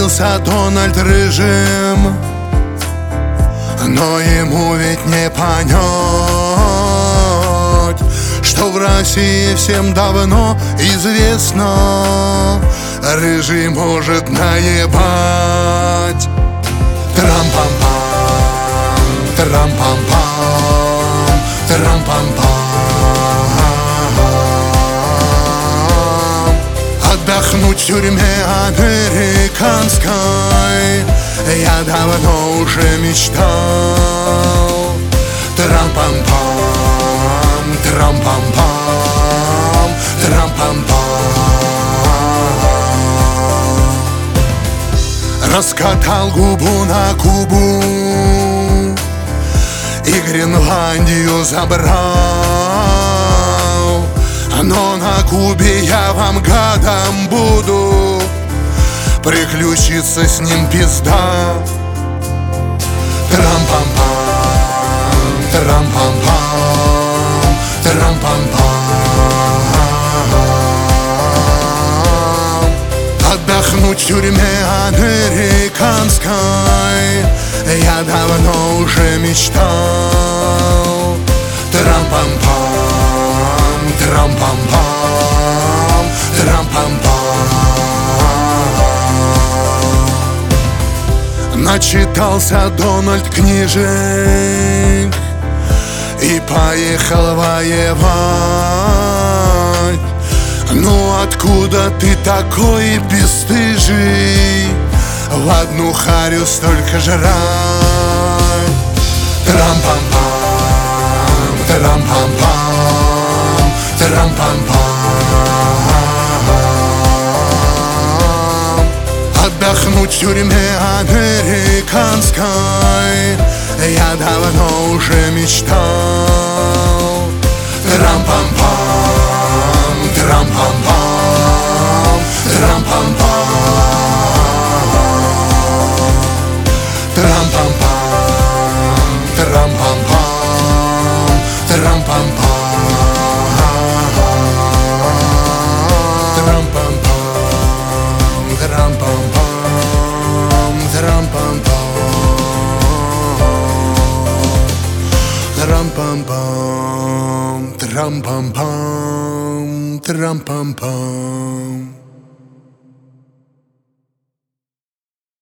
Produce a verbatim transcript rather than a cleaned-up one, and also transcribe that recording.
родился Дональд рыжим, но ему ведь не понять, что в России всем давно известно: рыжий может наебать. Трам-пам-пам, трам-пам-пам, трам-пам-пам. Отдохнуть в тюрьме американской я давно уже мечтал. Трам-пам-пам, трам-пам-пам, трам-пам-пам. Раскатал губу на Кубу и Гренландию забрал, но на Кубе я вам гадом буду, приключиться с ним пизда. Трам-пам-пам, трам-пам-пам, трам-пам-пам. Отдохнуть в тюрьме американской я давно уже мечтал. Трам-пам-пам, трам-пам-пам, трам-пам-пам. Начитался Дональд книжек и поехал воевать. Ну откуда ты такой бесстыжий в одну харю столько жрать? Трам-пам-пам, трам-пам-пам, трам-пам-пам. Отдохнуть в тюрьме американской я давно уже мечтал. Трам-пам-пам, трам-пам-пам, трам-пам-пам. Трам-пам-пам, трам-пам-пам, трам-пам-пам. Трам-пам-пам, трам-пам-пам, трам-пам-пам. Трам-пам-пам, трам-пам-пам, трам-пам-пам.